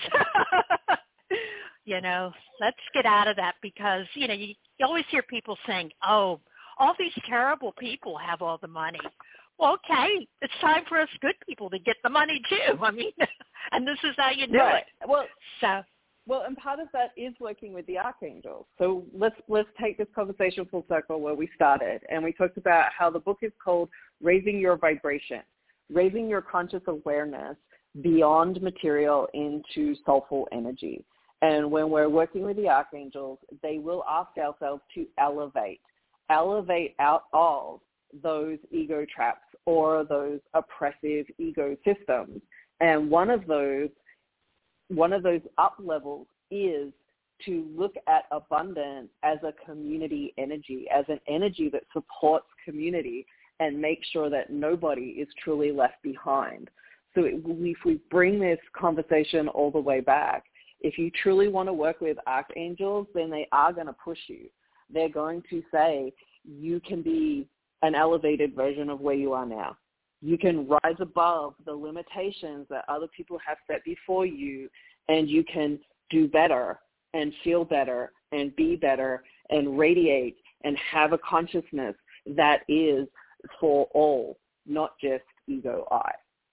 Speaker 2: let's get out of that, because you always hear people saying, "Oh, all these terrible people have all the money." Well, okay, it's time for us good people to get the money too. I mean, and this is how you do it.
Speaker 3: Well, and part of that is working with the archangels. So let's take this conversation full circle where we started, and we talked about how the book is called Raising Your Vibration, raising your conscious awareness beyond material into soulful energy. And when we're working with the archangels, they will ask ourselves to elevate out of those ego traps or those oppressive ego systems. And one of those up levels is to look at abundance as a community energy, as an energy that supports community and make sure that nobody is truly left behind. So if we bring this conversation all the way back, if you truly want to work with archangels, then they are going to push you. They're going to say, you can be an elevated version of where you are now. You can rise above the limitations that other people have set before you, and you can do better and feel better and be better and radiate and have a consciousness that is for all, not just ego I.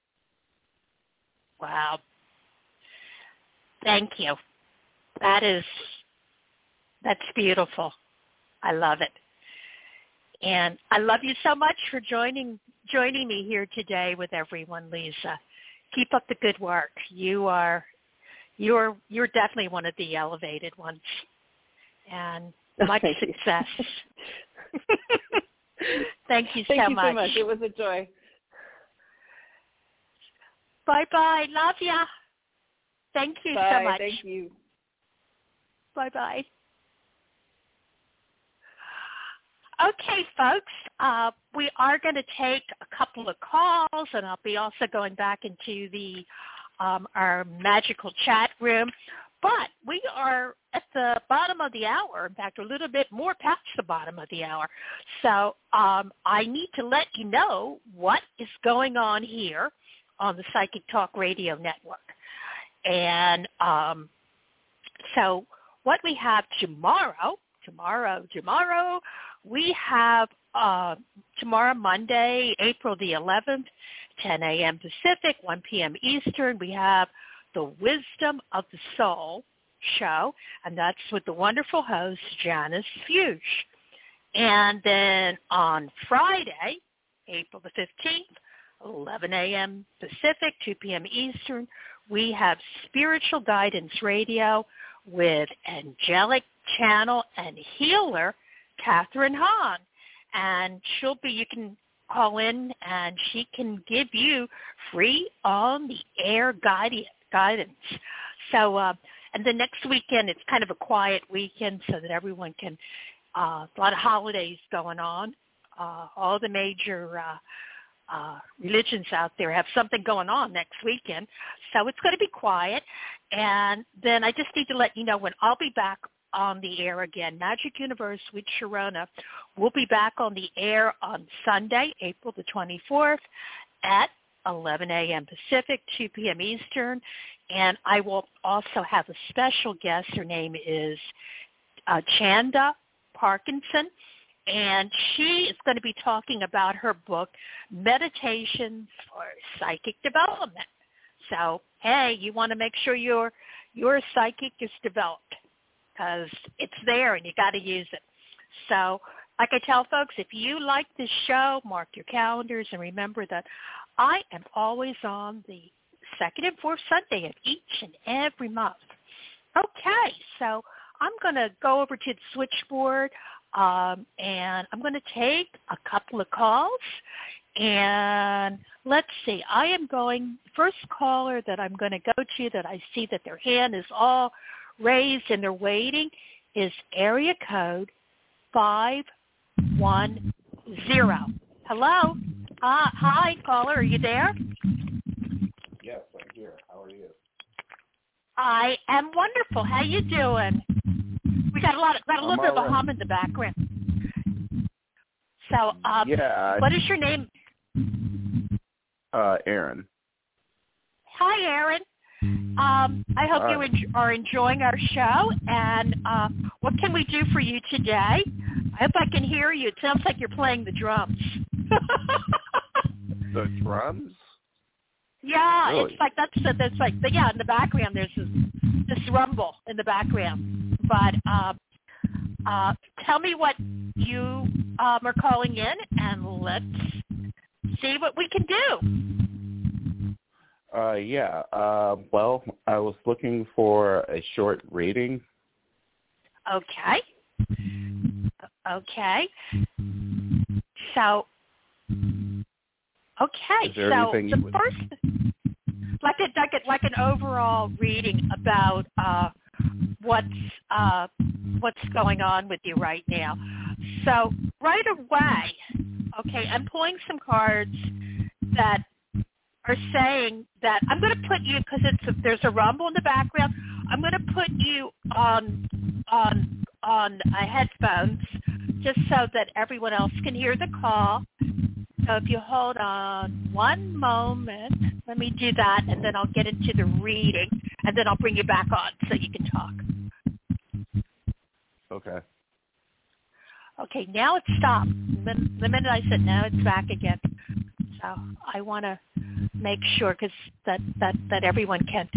Speaker 2: Wow. Thank you. That's beautiful. I love it. And I love you so much for joining me here today with everyone, Lisa. Keep up the good work. You're definitely one of the elevated ones. And much success. Thank you so much.
Speaker 3: Thank you so much. It was a joy.
Speaker 2: Bye-bye. Love ya. Thank you
Speaker 3: Bye.
Speaker 2: so much.
Speaker 3: Thank you.
Speaker 2: Bye-bye. Okay, folks, we are going to take a couple of calls, and I'll be also going back into the our magical chat room. But we are at the bottom of the hour, in fact, a little bit more past the bottom of the hour. So I need to let you know what is going on here on the Psychic Talk Radio Network. And so what we have tomorrow, we have tomorrow, Monday, April the 11th, 10 a.m. Pacific, 1 p.m. Eastern, we have the Wisdom of the Soul show, and that's with the wonderful host, Janice Fuchs. And then on Friday, April the 15th, 11 a.m. Pacific, 2 p.m. Eastern, we have Spiritual Guidance Radio with angelic channel and healer, Catherine Hahn. And you can call in and she can give you free on the air guidance. So, and the next weekend, it's kind of a quiet weekend so that everyone can, a lot of holidays going on. All the major religions out there have something going on next weekend. So it's going to be quiet. And then I just need to let you know when I'll be back on the air again. Magic Universe with Sharona will be back on the air on Sunday, April the 24th at 11 a.m. Pacific, 2 p.m. Eastern. And I will also have a special guest. Her name is Chanda Parkinson. And she is going to be talking about her book, Meditations for Psychic Development. So, hey, you want to make sure your psychic is developed because it's there and you got to use it. So, like I tell folks, if you like this show, mark your calendars and remember that I am always on the second and fourth Sunday of each and every month. Okay, so I'm going to go over to the switchboard. And I'm going to take a couple of calls. And let's see, first caller that I'm going to go to that I see that their hand is all raised and they're waiting is area code 510. Hello? Hi, caller, are you there?
Speaker 4: Yes, I'm here. How are you?
Speaker 2: I am wonderful. How you doing? We got a little bit of a hum in the background. So, what is your name?
Speaker 4: Aaron.
Speaker 2: Hi, Aaron. I hope you are enjoying our show. And what can we do for you today? I hope I can hear you. It sounds like you're playing the drums.
Speaker 4: The drums?
Speaker 2: Yeah,
Speaker 4: really?
Speaker 2: It's like in the background there's this rumble in the background. But tell me what you are calling in, and let's see what we can do.
Speaker 4: Yeah. Well, I was looking for a short reading.
Speaker 2: Okay. Okay. So, okay.
Speaker 4: Is there
Speaker 2: So
Speaker 4: anything
Speaker 2: the
Speaker 4: you would...
Speaker 2: first, like an overall reading about what's going on with you right now. So right away, okay, I'm pulling some cards that are saying that I'm going to put you, because there's a rumble in the background. I'm going to put you on headphones just so that everyone else can hear the call. So if you hold on one moment, let me do that, and then I'll get into the reading, and then I'll bring you back on so you can talk.
Speaker 4: Okay.
Speaker 2: Okay, now it's stopped. The minute I said no, it's back again. So I want to make sure, because that everyone can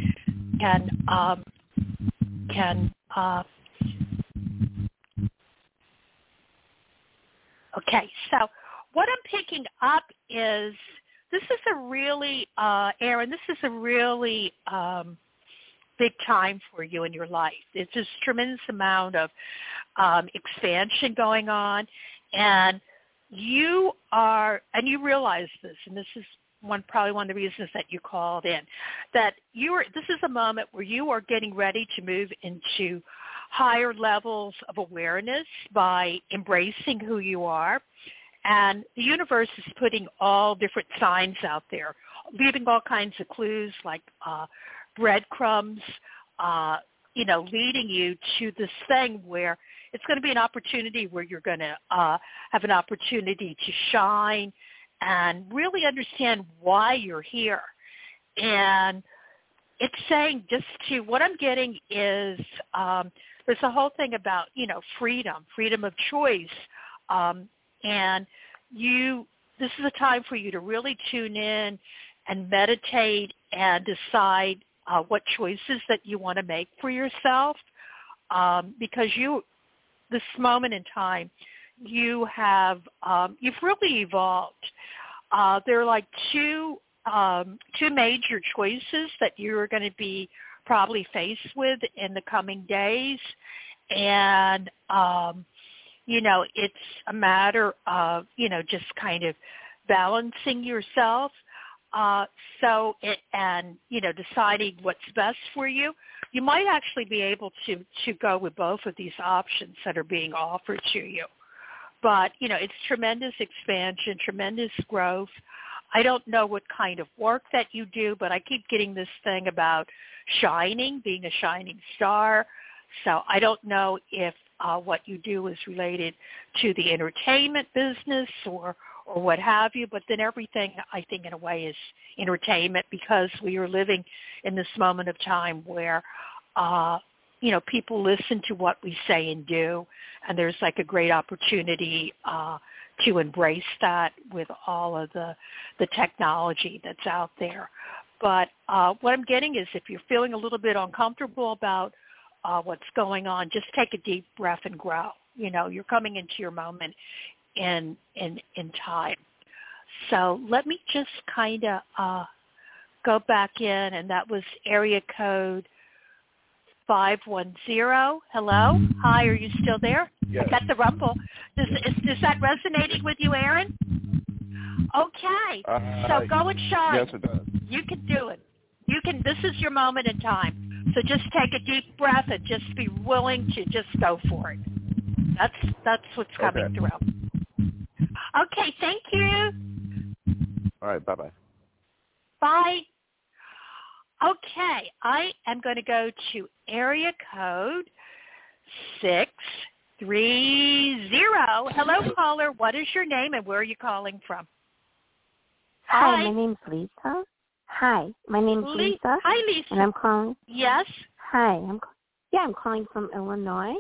Speaker 2: okay, so what I'm picking up is this is a really, Aaron, this is a really big time for you in your life. It's just a tremendous amount of expansion going on, and you realize this, and this is probably one of the reasons that you called in, that this is a moment where you are getting ready to move into higher levels of awareness by embracing who you are. And the universe is putting all different signs out there, leaving all kinds of clues like breadcrumbs, leading you to this thing where it's going to be an opportunity where you're going to have an opportunity to shine and really understand why you're here. And it's saying what I'm getting is there's a whole thing about, freedom of choice. And this is a time for you to really tune in and meditate and decide what choices that you want to make for yourself, because this moment in time, you've really evolved. There are like two major choices that you're going to be probably faced with in the coming days, and it's a matter of just kind of balancing yourself. Deciding what's best for you. You might actually be able to go with both of these options that are being offered to you. But, it's tremendous expansion, tremendous growth. I don't know what kind of work that you do, but I keep getting this thing about shining, being a shining star. So I don't know if what you do is related to the entertainment business or what have you, but then everything, I think, in a way is entertainment, because we are living in this moment of time where, people listen to what we say and do, and there's like a great opportunity to embrace that with all of the technology that's out there. But what I'm getting is if you're feeling a little bit uncomfortable about what's going on, just take a deep breath and grow. You're coming into your moment in time. So let me just kind of go back in, and that was area code 510. Hello? Hi, are you still there?
Speaker 4: Yes.
Speaker 2: I got the rumble. Is that resonating with you, Aaron? Okay. So go and shine.
Speaker 4: Yes, it does.
Speaker 2: You can do it. This is your moment in time. So just take a deep breath and just be willing to just go for it. That's what's coming through. Okay, thank you.
Speaker 4: All right, bye-bye.
Speaker 2: Bye. Okay, I am going to go to area code 630. Hello, caller. What is your name and where are you calling from?
Speaker 5: Hi, my name's Lisa. Hi, my name's Lisa.
Speaker 2: Hi, Lisa.
Speaker 5: And I'm calling.
Speaker 2: Yes.
Speaker 5: Hi, I'm calling from Illinois.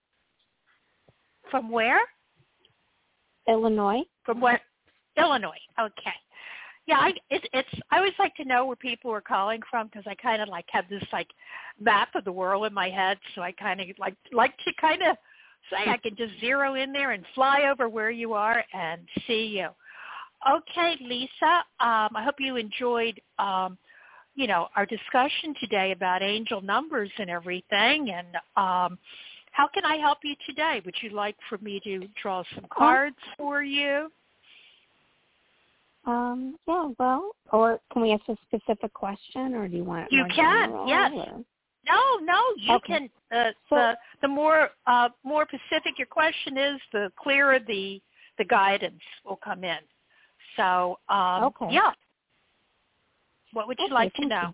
Speaker 2: From where?
Speaker 5: Illinois.
Speaker 2: From where? Illinois. Okay. Yeah, I always like to know where people are calling from, because I kind of have this map of the world in my head, so I kind of like to kind of say I can just zero in there and fly over where you are and see you. Okay, Lisa, I hope you enjoyed our discussion today about angel numbers and everything. And how can I help you today? Would you like for me to draw some cards for you?
Speaker 5: Yeah, well, or can we ask a specific question, or do you want?
Speaker 2: You can, yes.
Speaker 5: Or?
Speaker 2: No, you
Speaker 5: Okay.
Speaker 2: can. The more specific your question is, the clearer the guidance will come in. So,
Speaker 5: okay.
Speaker 2: Yeah. What would you like to know?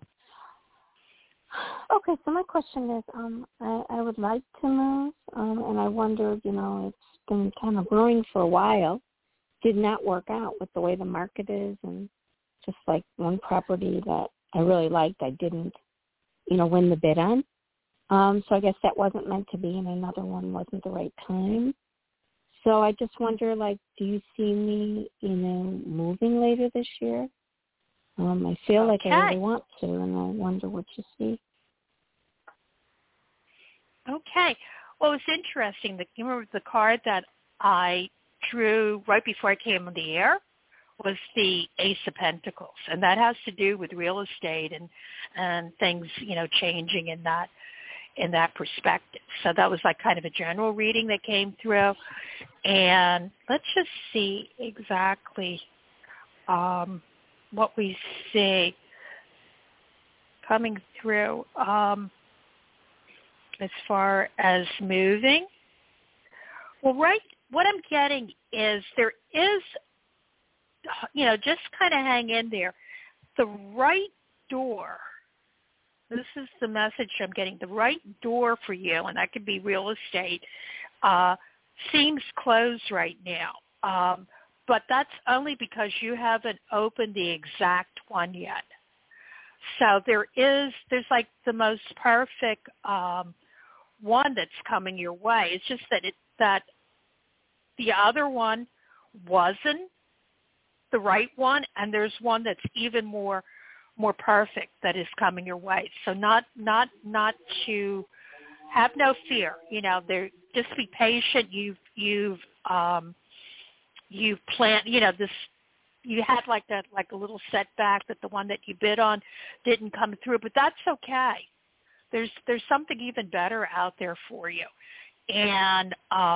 Speaker 5: Okay, so my question is, I would like to move, and I wondered, it's been kind of brewing for a while. Did not work out with the way the market is, and just like one property that I really liked, I didn't, win the bid on. So I guess that wasn't meant to be, and another one wasn't the right time. So I just wonder, do you see me, moving later this year? I feel like I really want to, and I wonder what you see.
Speaker 2: Okay. Well, it's interesting. You remember the card that I drew right before I came on the air was the Ace of Pentacles, and that has to do with real estate and things, changing in that perspective. So that was like kind of a general reading that came through. And let's just see exactly what we see coming through as far as moving. Well, what I'm getting is there is, just kind of hang in there. The right door, this is the message I'm getting, the right door for you, and that could be real estate, seems closed right now. But that's only because you haven't opened the exact one yet. So there's like the most perfect one that's coming your way. It's just that the other one wasn't the right one, and there's one that's even more perfect that is coming your way. So not to have no fear. Just be patient. You've planned. This. You had like a little setback that the one that you bid on didn't come through, but that's okay. There's something even better out there for you, and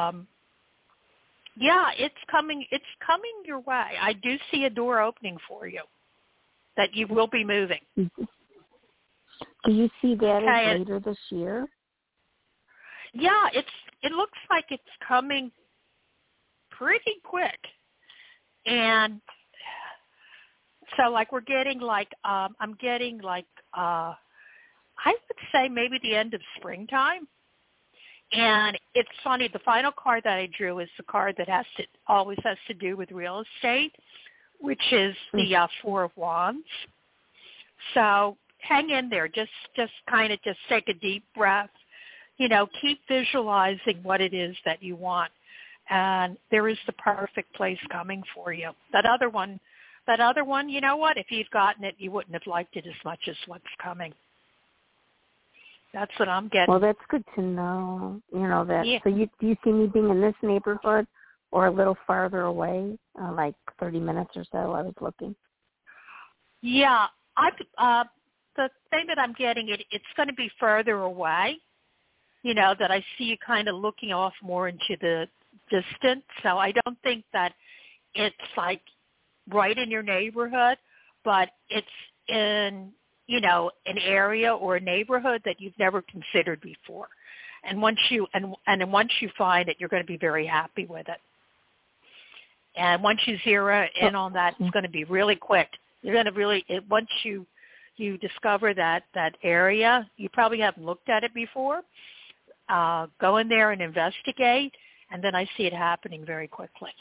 Speaker 2: it's coming your way. I do see a door opening for you that you will be moving.
Speaker 5: Mm-hmm. Do you see that as later this year?
Speaker 2: Yeah, it looks like it's coming pretty quick, and so we're getting I'm getting I would say maybe the end of springtime. And it's funny, the final card that I drew is the card that always has to do with real estate, which is the Four of Wands. So hang in there. Just kind of take a deep breath. Keep visualizing what it is that you want. And there is the perfect place coming for you. That other one, you know what? If you'd gotten it, you wouldn't have liked it as much as what's coming. That's what I'm getting.
Speaker 5: Well, that's good to know. That.
Speaker 2: Yeah.
Speaker 5: So do you see me being in this neighborhood or a little farther away, like 30 minutes or so? I was looking.
Speaker 2: Yeah, the thing that I'm getting, it's going to be further away. That I see you kind of looking off more into the distance. So I don't think that it's like right in your neighborhood, but it's in an area or a neighborhood that you've never considered before. And once you find it, you're going to be very happy with it. And once you zero in on that, it's going to be really quick. You're going to once you discover that area, you probably haven't looked at it before. Go in there and investigate, and then I see it happening very quickly.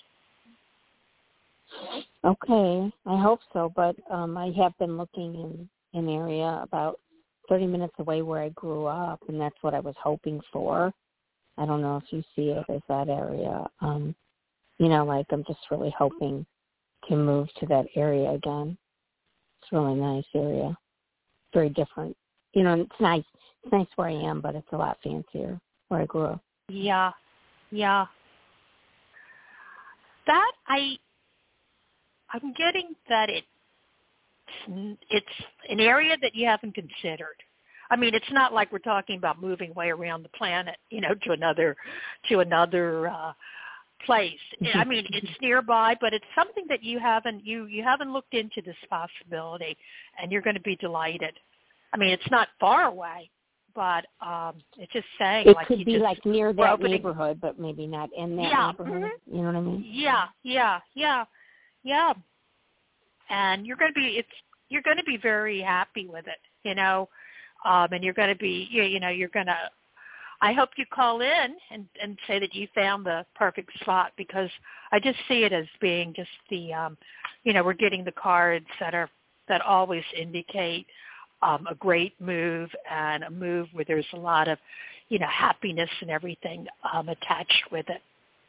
Speaker 5: Okay, I hope so. But I have been looking in an area about 30 minutes away where I grew up, and that's what I was hoping for. I don't know if you see it as that area. I'm just really hoping to move to that area again. It's a really nice area. Very different. It's nice. It's nice where I am, but it's a lot fancier where I grew up.
Speaker 2: Yeah. That I'm getting that it's an area that you haven't considered. I mean, it's not like we're talking about moving way around the planet, to another place. I mean, it's nearby, but it's something that you haven't looked into this possibility, and you're going to be delighted. I mean, it's not far away, but it's just saying
Speaker 5: it
Speaker 2: like
Speaker 5: could
Speaker 2: you
Speaker 5: be
Speaker 2: just
Speaker 5: like near that neighborhood, but maybe not in that neighborhood.
Speaker 2: Mm-hmm.
Speaker 5: You know what I mean?
Speaker 2: Yeah. And you're going to be very happy with it, and you're going to be, I hope you call in and say that you found the perfect spot, because I just see it as being just the, we're getting the cards that always indicate a great move, and a move where there's a lot of, happiness and everything attached with it.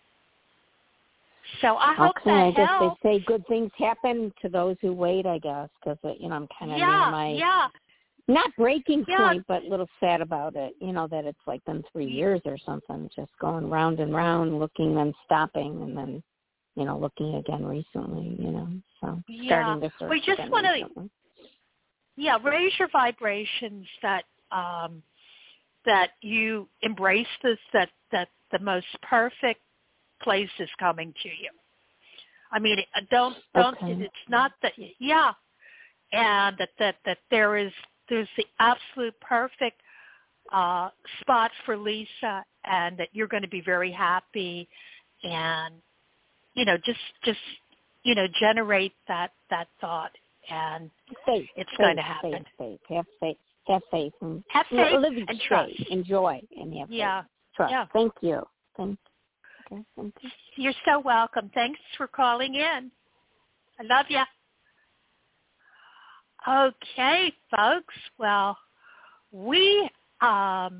Speaker 2: So I hope that
Speaker 5: I guess
Speaker 2: helps.
Speaker 5: they say good things happen to those who wait, I guess, because, I'm kind of near my not breaking point, but a little sad about it, that it's like been 3 years or something, just going round and round, looking, then stopping, and then, looking again recently, so starting to search.
Speaker 2: We just want to, raise your vibrations that you embrace this, that the most perfect place is coming to you. I mean, don't. It's not that. And that there's the absolute perfect spot for Lisa, and that you're going to be very happy, and just generate that thought, and it's going to happen.
Speaker 5: Have faith, and
Speaker 2: have faith
Speaker 5: live each
Speaker 2: and trust.
Speaker 5: Day. Enjoy and have faith. Trust.
Speaker 2: Yeah.
Speaker 5: Thank you. Thank you.
Speaker 2: You're so welcome. Thanks for calling in. I love you. Okay, folks. Well, we have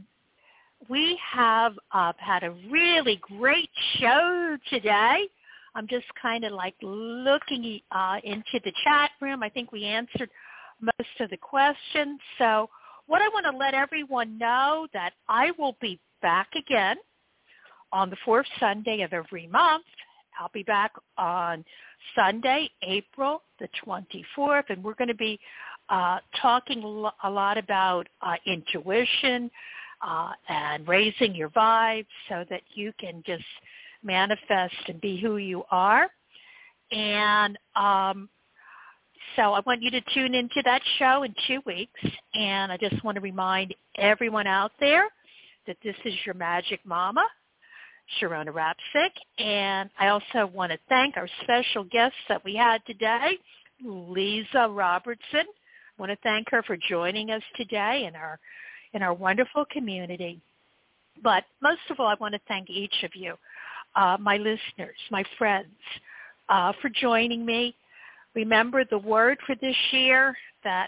Speaker 2: had a really great show today. I'm just kind of like looking into the chat room. I think we answered most of the questions. So what I want to let everyone know that I will be back again on the fourth Sunday of every month. I'll be back on Sunday, April the 24th, and we're going to be talking a lot about intuition and raising your vibes so that you can just manifest and be who you are. And so I want you to tune into that show in 2 weeks, and I just want to remind everyone out there that this is your Magic Mama, Sharona Rapseck, and I also want to thank our special guests that we had today, Lisa Robertson. I want to thank her for joining us today in our wonderful community. But most of all, I want to thank each of you, my listeners, my friends, for joining me. Remember, the word for this year that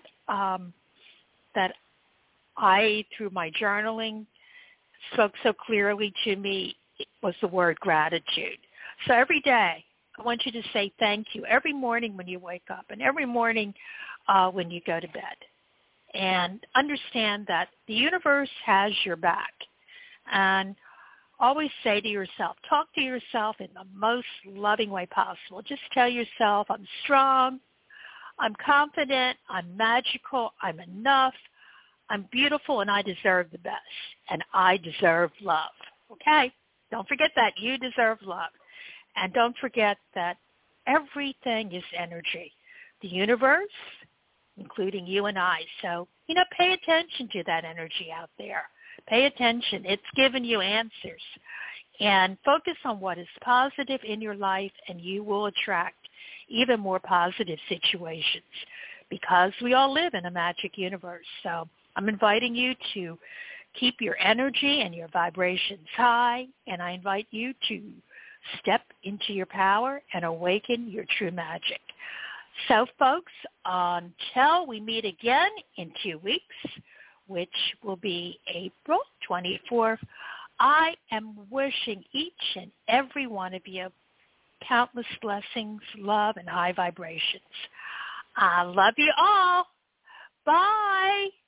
Speaker 2: I, through my journaling, spoke so clearly to me was the word gratitude. So every day, I want you to say thank you every morning when you wake up and every morning when you go to bed. And understand that the universe has your back. And always say to yourself, talk to yourself in the most loving way possible. Just tell yourself, I'm strong, I'm confident, I'm magical, I'm enough, I'm beautiful, and I deserve the best. And I deserve love. Okay? Don't forget that. You deserve love. And don't forget that everything is energy. The universe, including you and I. So, pay attention to that energy out there. Pay attention. It's giving you answers. And focus on what is positive in your life, and you will attract even more positive situations, because we all live in a magic universe. So I'm inviting you to keep your energy and your vibrations high, and I invite you to step into your power and awaken your true magic. So, folks, until we meet again in 2 weeks, which will be April 24th, I am wishing each and every one of you countless blessings, love, and high vibrations. I love you all. Bye.